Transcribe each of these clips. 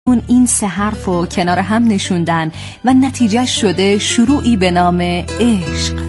این سه حرفو کنار هم نشوندن و نتیجه شده شروعی به نام عشق.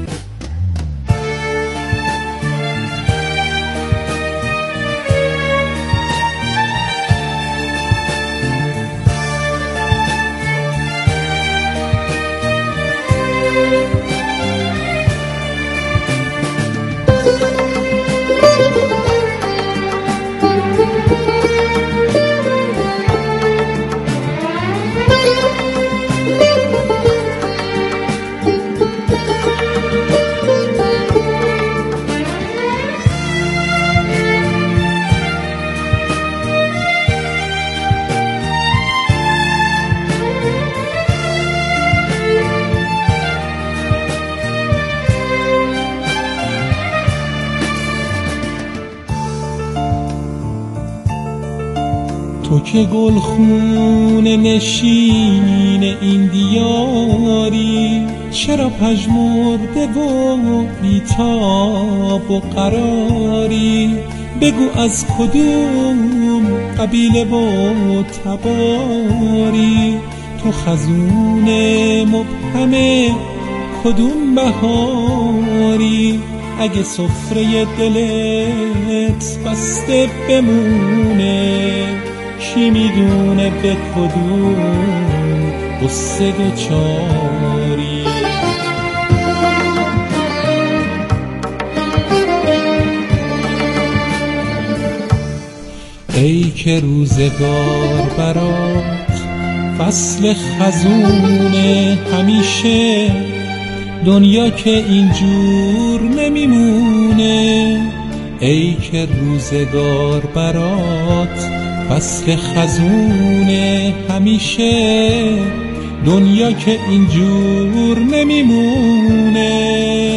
تو که گلخون نشین این دیاری، چرا پژمرده و بی‌تاب و قراری؟ بگو از کدوم قبیله و تباری؟ تو خزون مبهم کدوم بهاری؟ اگه سفره دلت بسته بمونه، کی میدونه به کدوم قصه دوچاری؟ ای که روزگار برات فصل خزونه، همیشه دنیا که اینجور نمیمونه. ای که روزگار برات فصل خزونه، همیشه دنیا که اینجور نمیمونه.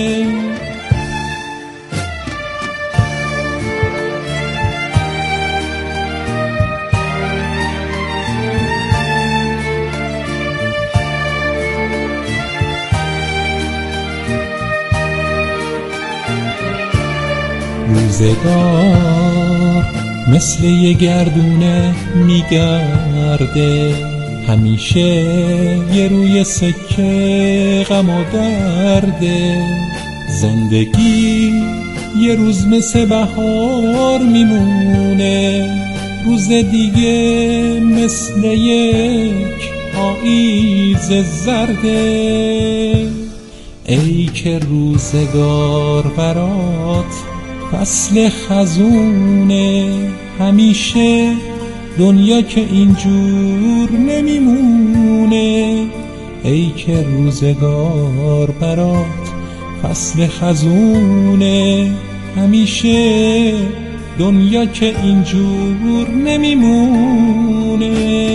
روزگار مثل یه گردونه میگرده، همیشه یه روی سکه غم و درده. زندگی یه روز مثل بهار میمونه، روز دیگه مثل یک پاییز زرده. ای که روزگار برات فصل خزونه، همیشه دنیا که اینجور نمیمونه. ای که روزگار برات فصل خزونه، همیشه دنیا که اینجور نمیمونه.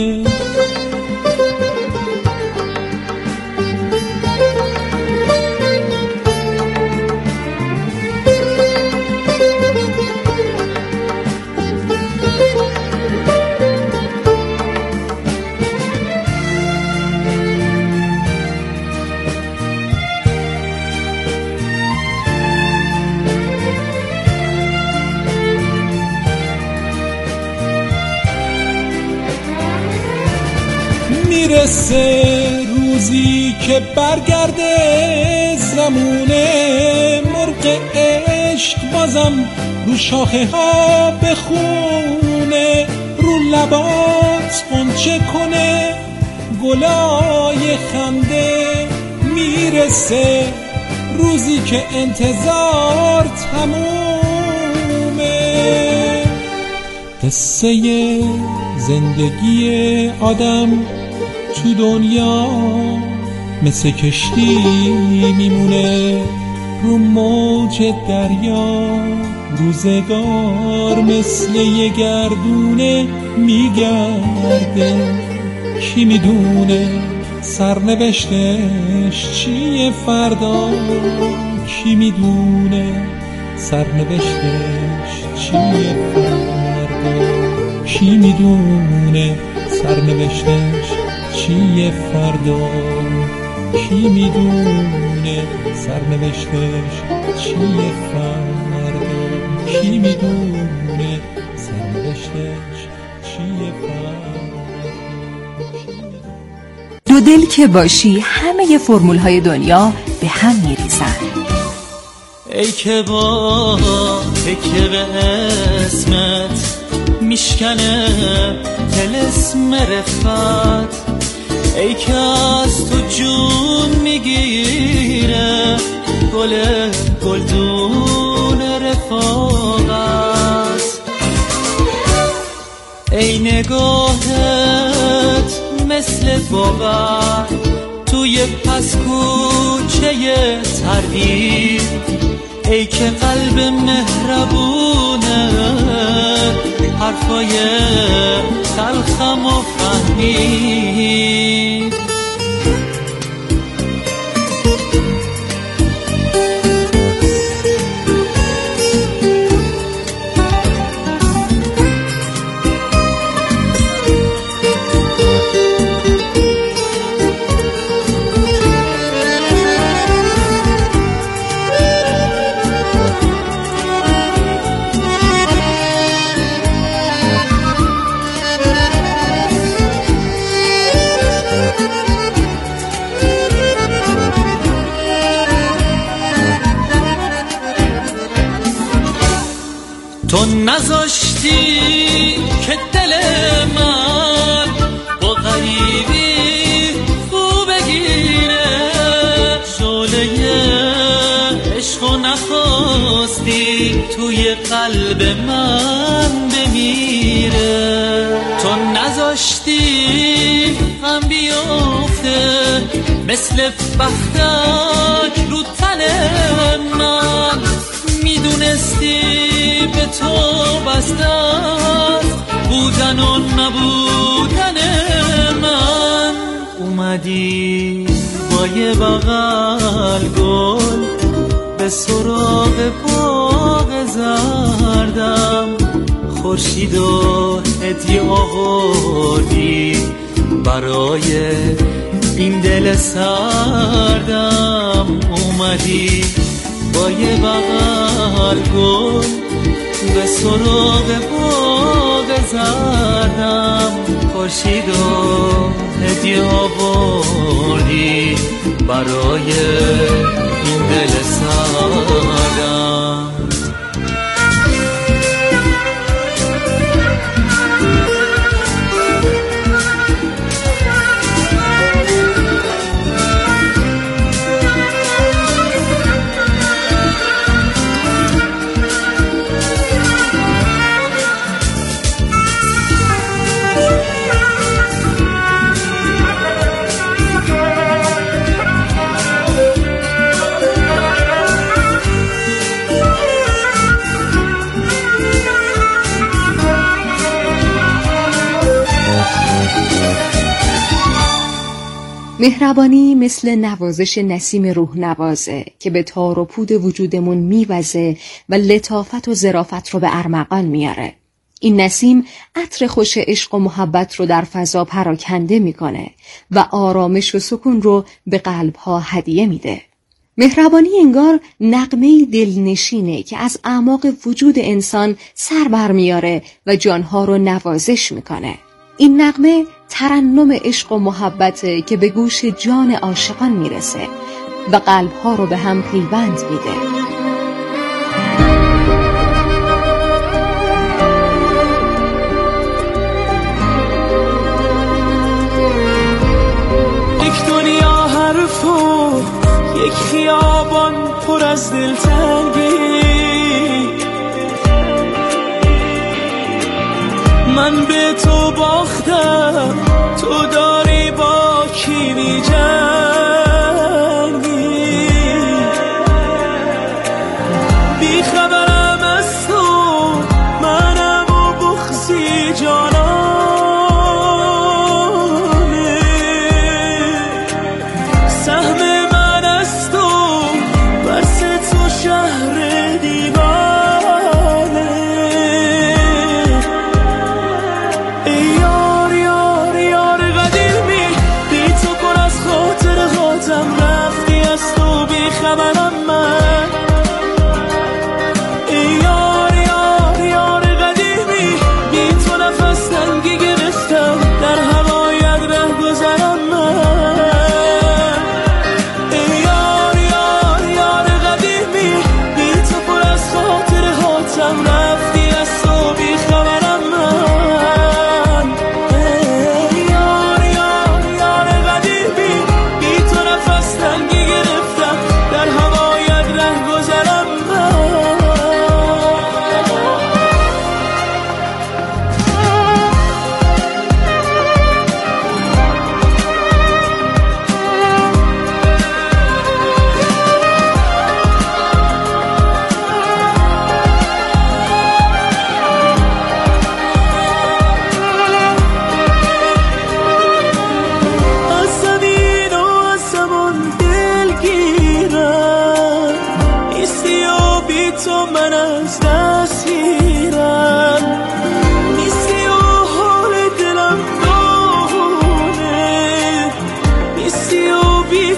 میرسه روزی که برگرده زمونه، مرغ عشق بازم رو شاخه ها بخونه، رو لبات غنچه کنه گلای خنده. میرسه روزی که انتظار تمومه. قصه زندگی آدم تو دنیا مثل کشتی میمونه رو موج دریا. روزگار مثل یه گردونه میگرده، کی میدونه سرنوشتش چیه فردا؟ کی میدونه سرنوشتش چیه فردا؟ کی میدونه سرنوشتش چیه فردا؟ کی میدونه سرنوشتش چیه فردا؟ کی میدونه سرنوشتش چیه فردا؟ دل که باشی همه فرمول های دنیا به هم میریزن. ای که با تکیه به اسمت میشکنه طلسم رفت، ای که از تو جون میگیره گلدون رفاقت. ای نگاهت مثل باور توی پس کوچه تردید، ای که قلب مهربونه حرفای تلخم و فهمید. تو نذاشتی که دل من با غریبی خو بگیره، شعله عشقو نخواستی توی قلب من بمیره. تو نذاشتی غم بیفته مثل بختک رو تن من، میدونستی به تو بستت بودن و نبودن من. اومدی با یه بغل گل به سراغ باغ زردم، خورشید و هدیه آوردی برای این دل سردم. اومدی با یه بغل گل به سراغ باغ زردم، خورشید و هدیه آوردی برای این دل سردم. مهربانی مثل نوازش نسیم روح نوازه که به تار و پود وجودمون میوزه و لطافت و ظرافت رو به ارمغان میاره. این نسیم عطر خوش عشق و محبت رو در فضا پراکنده میکنه و آرامش و سکون رو به قلبها هدیه میده. مهربانی انگار نغمه دلنشینه که از اعماق وجود انسان سر برمیاره و جانها رو نوازش میکنه. این نغمه ترنم عشق و محبته که به گوش جان عاشقان میرسه و قلبها رو به هم پیوند میده. یک دنیا حرف و یک خیابان پر از دلتنگی، من به تو باختم تو داری با کی می‌جنگی، بی خبرم از تو منم و بغضی جانانه، سهم من از تو بس تو شهر دیوانه. ای یار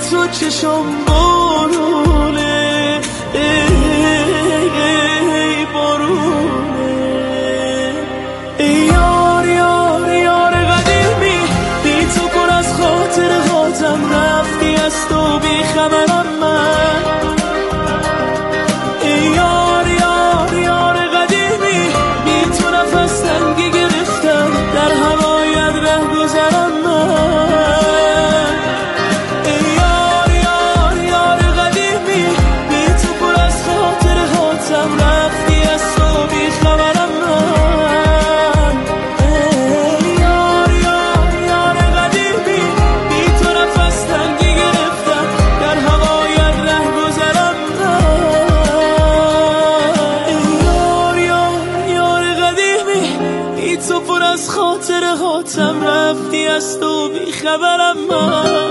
تو چشم بارونه، ای بارونه. ای یار یار یار قدیمی، بی تو پر از خاطر هاتم، رفتی از تو بی خبرم من. ای یار یار یار قدیمی، بی تو نفس تنگی گرفتم، در هوایت ره گذرم من. ای یار یار یار قدیمی، بی تو پر از خاطر هاتم، رفتی از تو بی خبرم من. ای یار یار یار قدیمی، بی تو نفس تنگی گرفتم، در هوایت ره گذرم من. ای یار یار یار قدیمی، بی تو پر از خاطر هاتم، رفتی از تو بی خبرم من.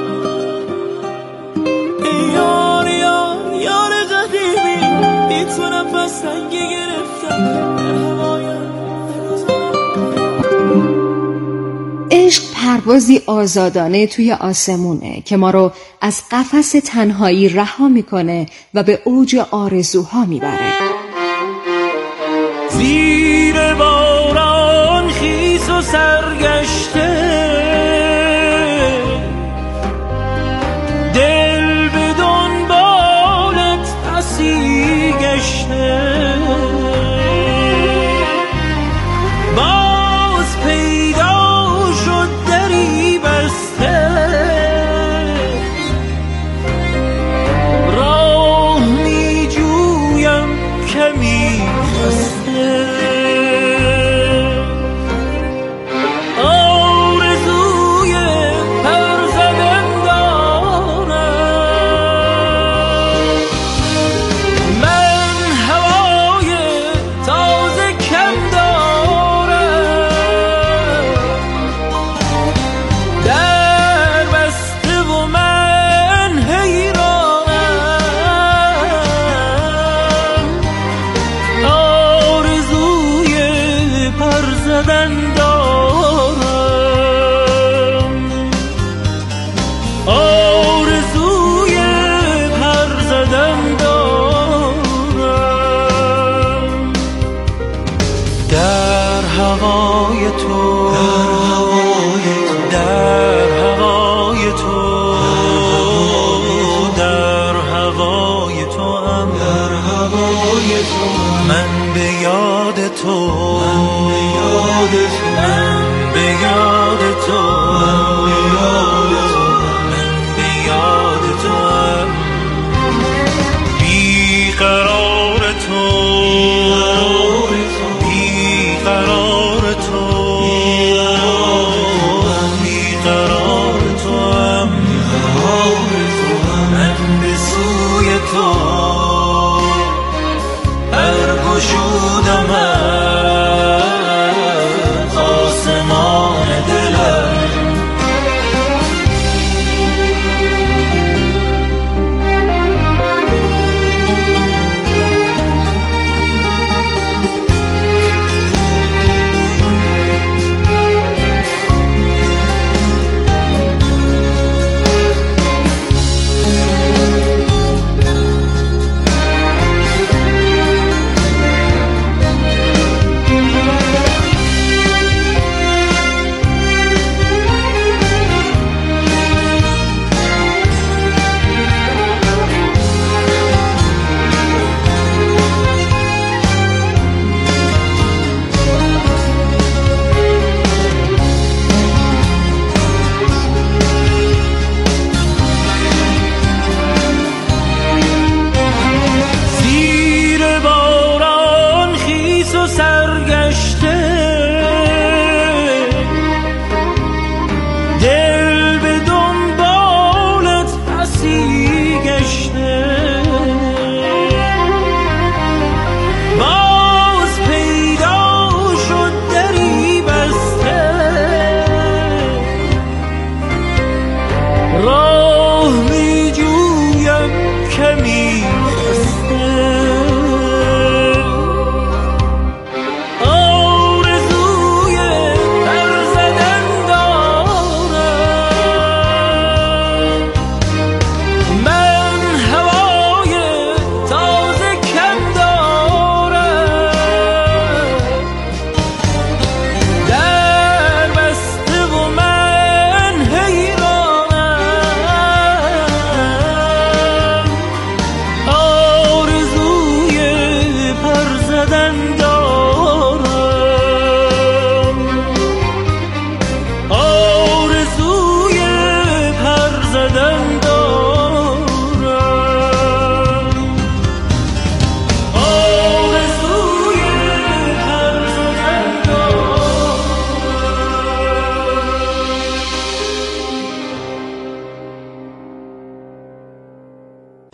ای یار یار یار قدیمی، بی تو نفس تنگی گرفتم، در هوایت عشق پروازی آزادانه توی آسمونه که ما رو از قفس تنهایی رها میکنه و به اوج آرزوها میبره. زیر باران خیس و سرگشته، دل به دنبالت پسی گشته، باز پیدا شد دری بسته، راه می جویم کمی خسته.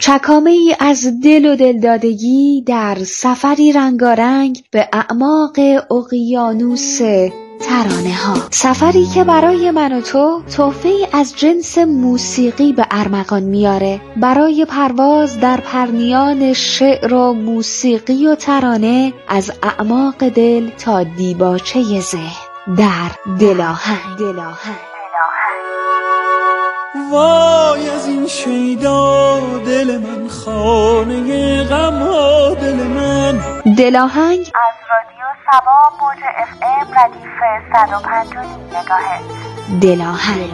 چکامه‌ای از دل و دلدادگی در سفری رنگارنگ به اعماق اقیانوس ترانه ها. سفری که برای من و تو تحفه‌ای از جنس موسیقی به ارمغان میاره، برای پرواز در پرنیان شعر و موسیقی و ترانه از اعماق دل تا دیباچه ذهن در دلاهنگ. وای از این شیدا دل من، خانه غم ها دل من. دلاهنگ از رادیو سبا موج FM ردیف 105 مگاهرتز. دلاهنگ.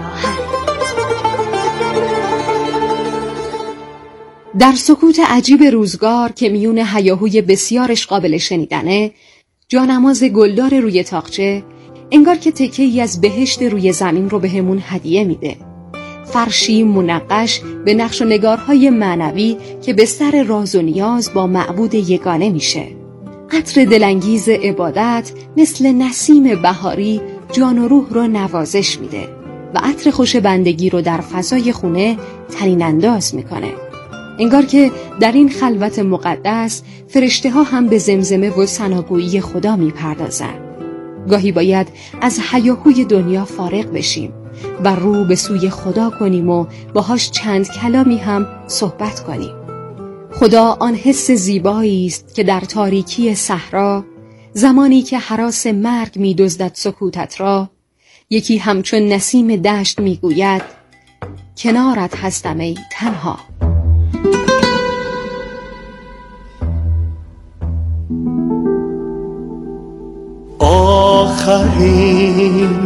در سکوت عجیب روزگار که میون هیاهوی بسیارش قابل شنیدنه، جانماز گلدار روی تاقچه انگار که تکه‌ای از بهشت روی زمین رو بهمون هدیه میده. فرشی منقش به نقش و نگارهای معنوی که بستر راز و نیاز با معبود یگانه میشه. عطر دلانگیز عبادت مثل نسیم بهاری جان و روح رو نوازش میده و عطر خوش بندگی رو در فضای خونه طنین انداز میکنه. انگار که در این خلوت مقدس فرشته ها هم به زمزمه و ثناگویی خدا میپردازن. گاهی باید از هیاهوی دنیا فارغ بشیم و رو به سوی خدا کنیم و باهاش چند کلامی هم صحبت کنیم. خدا آن حس زیبایی است که در تاریکی صحرا، زمانی که هراس مرگ می‌دزدد سکوتت را، یکی همچون نسیم دشت میگوید کنارت هستم ای تنها. آخرین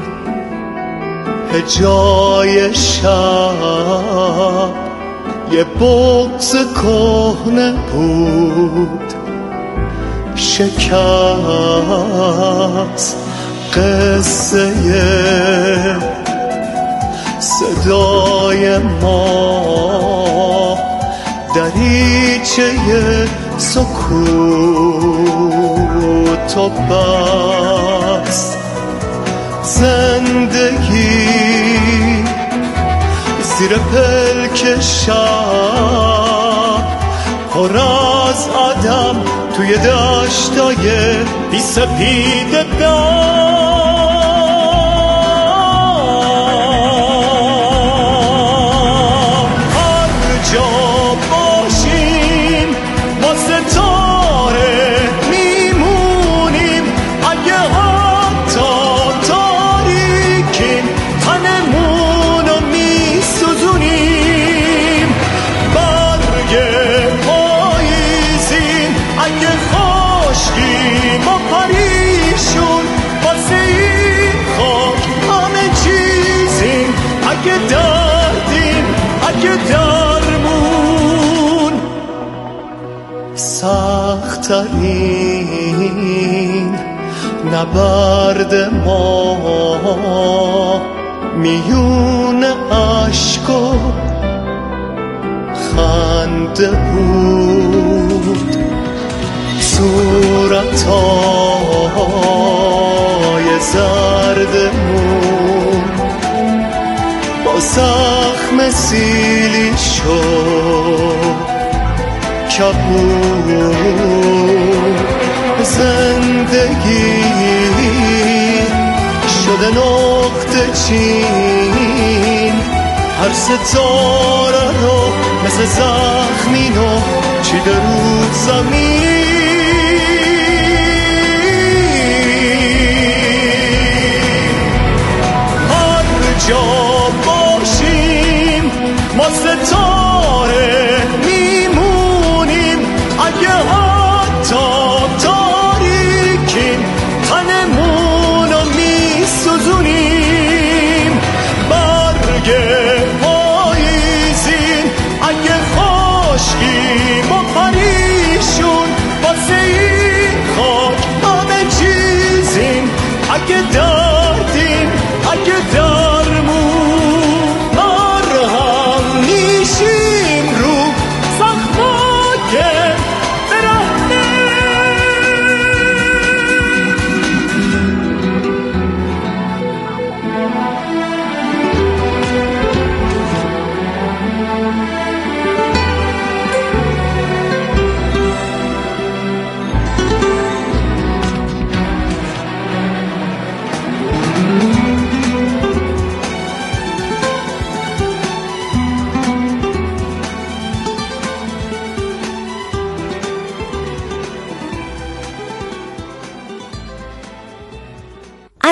جای شب یه بغض کهنه بود، شکست قصه صدای ما، دریچه سکوت و بس. زندگی زیر پلک شب پر از آدم توی دشتای بی سپید دام. هر جا باشیم ما ستاره میمونیم، اگه حتی تاریکیم تنمونو میسوزونیم. برگ پاییزیم اگه خشکیم و پریشون، واسه این خاک همه چیزیم. اگه دردیم اگه درمون، سخت‌ترین نبرد ما میون عشق و خنده بود. صورتهای زردمون با زخم سیلی شد کبود. زندگی شده نقطه چین، هر ستاره رو مثل زخمینو چیده رو زمین. هر جا باشیم ما ستاره میمونیم، اگه حتی تاریکیم تنمونو میسوزونیم. برگ پاییزیم اگه خشکیم و پریشون، واسه این خاک همه چیزیم. اگه دردیم اگه درمون، مرهم میشیم رو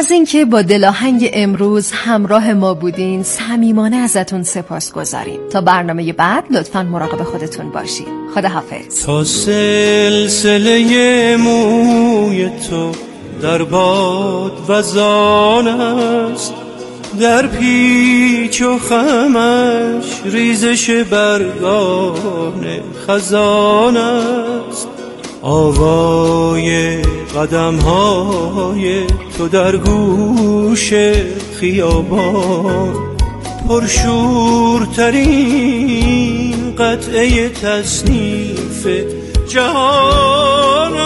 از اینکه با دلاهنگ امروز همراه ما بودین صمیمانه ازتون سپاسگزاریم. تا برنامه بعد لطفاً مراقب خودتون باشید. خداحافظ. تا سلسله موی تو در باد وزان است، در پیچ و خمش ریزش برگان خزان است. آوای قدم‌های تو در گوش خیابان، پرشورترین قطعه تصنیف جهان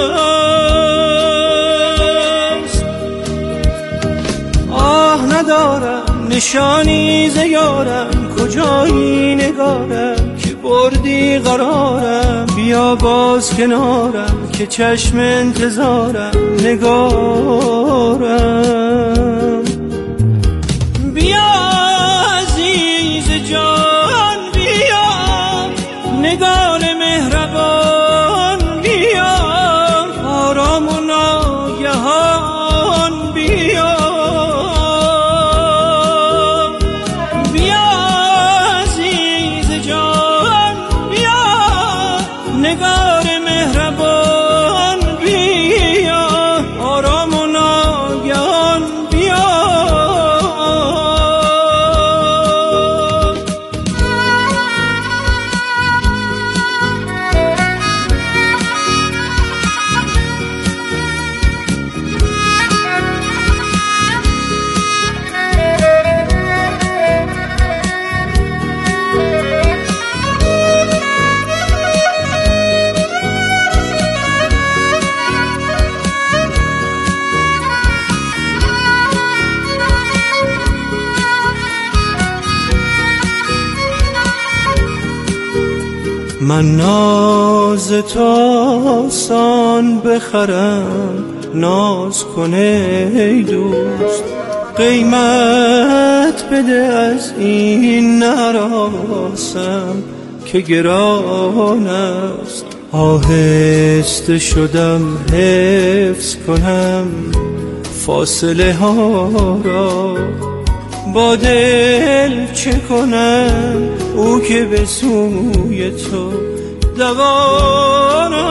است. آه ندارم نشانی ز یارم، کجایی نگارم که بردی قرارم. بیا باز کنارم که چشم انتظارم نگارم. بیا عزیز جان بیا، نگار مهربان بیا، آرام و ناگهان بیا. بیا عزیز جان بیا، نگار مهربان بیا، آرام و ناگهان بیا. من ناز تو آسان بخرم، ناز کنه ای دوست، قیمت بده از این نراسم که گران است. آهسته شدم حفظ کنم فاصله ها را، با دل چه کنم او که به سوی تو دوان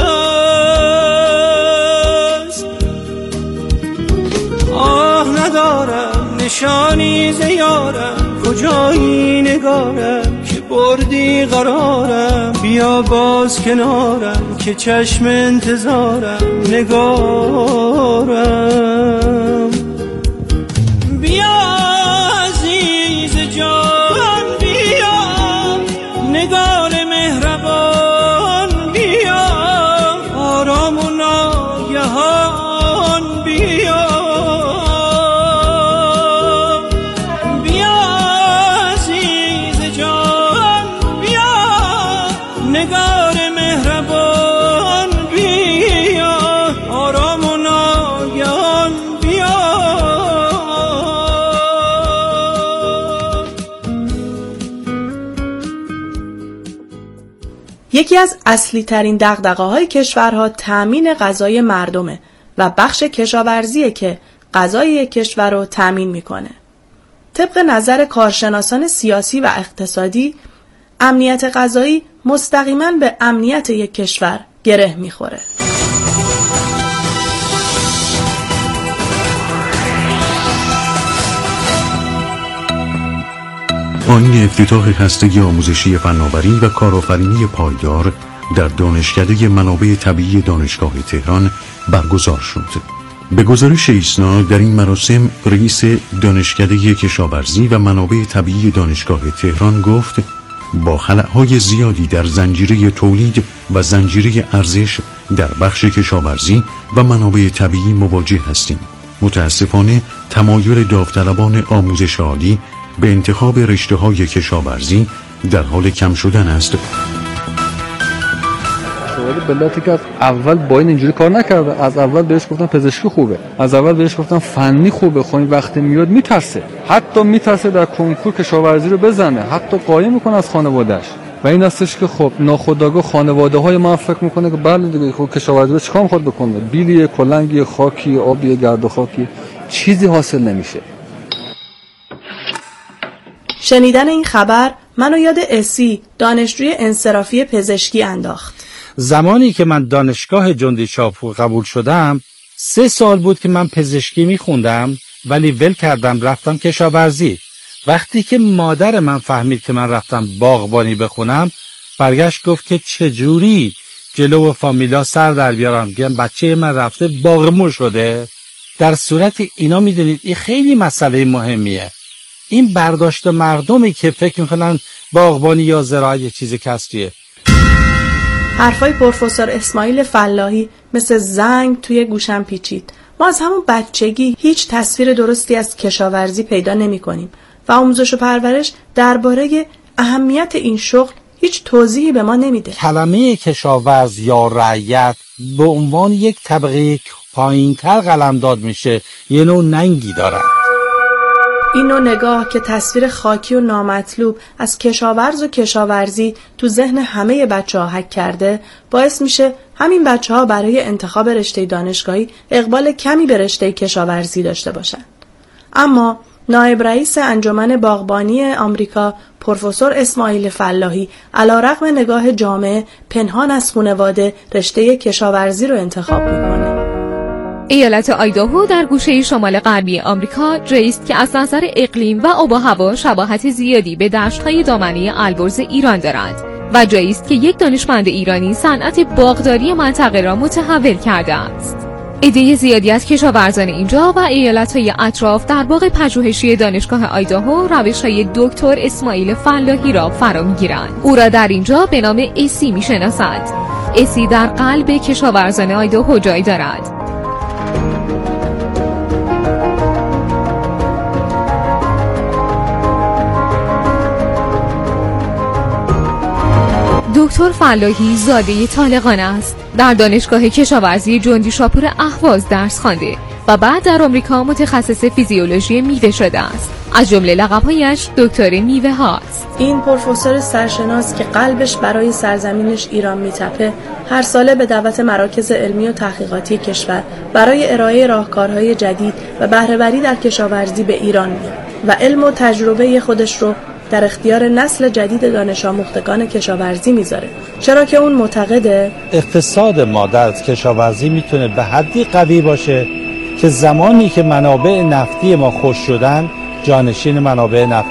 است. آه ندارم نشانی ز یارم، کجایی نگارم که بردی قرارم. بیا باز کنارم که چشم انتظارم نگارم. بیا عزیز جان بیا، نگار مهربان بیا، آرام و ناگهان بیا. بیا عزیز جان بیا، نگار مهربان بیا، آرام و ناگهان بیا. یکی از اصلی ترین دغدغه‌های کشورها تأمین غذای مردمه و بخش کشاورزیه که غذای یک کشور رو تأمین میکنه. طبق نظر کارشناسان سیاسی و اقتصادی، امنیت غذایی مستقیما به امنیت یک کشور گره میخوره. آیین افتتاح هسته آموزشی فناوری و کارآفرینی پایدار در دانشکده منابع طبیعی دانشگاه تهران برگزار شد. به گزارش ایسنا در این مراسم رئیس دانشکده کشاورزی و منابع طبیعی دانشگاه تهران گفت با خلأهای زیادی در زنجیره تولید و زنجیره ارزش در بخش کشاورزی و منابع طبیعی مواجه هستیم. متاسفانه تمایل داوطلبان آموزش عالی به انتخاب رشته‌های کشاورزی در حال کم شدن است. بلاتی که از اول با این اینجوری کار نکرده، از اول بهش گفتن پزشکی خوبه، از اول بهش گفتن فنی خوبه، خب این وقتی میاد میترسه، حتی میترسه در کنکور کشاورزی رو بزنه، حتی قایم میکنه از خانواده‌اش. و این هستش که خب ناخودآگاه خانواده‌های ما فکر میکنه که بله دیگه خب کشاورزی رو چیکار میخواد بکنه، بیلی کلنگی خاکی آبی گرد و خاکی چیزی حاصل نمیشه. شنیدن این خبر منو یاد اسی، دانشجوی انصرافی پزشکی انداخت. زمانی که من دانشگاه جندی شاپور قبول شدم 3 سال بود که من پزشکی میخوندم ولی ول کردم رفتم کشاورزی. وقتی که مادر من فهمید که من رفتم باغبانی بخونم برگشت گفت که چجوری جلو فامیلا سر در بیارم گم بچه من رفته باغمو شده. در صورت اینا میدونید این خیلی مسئله مهمیه. این برداشت مردمی که فکر میکنن باغبانی یا زراعت یه چیز کسریه. حرفای پروفسور اسماعیل فلاحی مثل زنگ توی گوشم پیچید. ما از همون بچگی هیچ تصویر درستی از کشاورزی پیدا نمی کنیم و آموزش و پرورش درباره اهمیت این شغل هیچ توضیحی به ما نمیده. کلمه کشاورز یا رعیت به عنوان یک طبقه پایین‌تر قلمداد میشه، یه نوع ننگی داره. این نوع نگاه که تصویر خاکی و نامطلوب از کشاورز و کشاورزی تو ذهن همه بچه‌ها حک کرده باعث میشه همین بچه‌ها برای انتخاب رشته دانشگاهی اقبال کمی به رشته کشاورزی داشته باشن. اما نایب رئیس انجمن باغبانی آمریکا پروفسور اسماعیل فلاحی علیرغم نگاه جامعه پنهان از خانواده رشته کشاورزی رو انتخاب میکنه. ایالت آیداهو در گوشه شمال غربی آمریکا جایی است که از نظر اقلیم و آب و هوا شباهت زیادی به دشت‌های دامنه البرز ایران دارد و جایی است که یک دانشمند ایرانی صنعت باغداری منطقه را متحول کرده است. عده زیادی از کشاورزان اینجا و ایالت‌های اطراف در باغ پژوهشی دانشگاه آیداهو روش‌های دکتر اسماعیل فلاحی را فرا می‌گیرند. او را در اینجا به نام اسی می‌شناسند. اسی در قلب کشاورزان آیداهو جای دارد. دکتر فلاحی زاده طالقان است. در دانشگاه کشاورزی جندی شاپور اهواز درس خوانده و بعد در آمریکا متخصص فیزیولوژی میوه شده است. از جمله لقب‌هایش دکتر میوه هاست. این پروفسور سرشناس که قلبش برای سرزمینش ایران میتپه، هر ساله به دعوت مراکز علمی و تحقیقاتی کشور برای ارائه راهکارهای جدید و بهره‌وری در کشاورزی به ایران میاد و علم و تجربه خودش رو در اختیار نسل جدید دانش آموختگان کشاورزی میذاره، چرا که اون معتقده اقتصاد ما در کشاورزی میتونه به حدی قوی باشه که زمانی که منابع نفتی ما خشک شدن جانشین منابع نفتی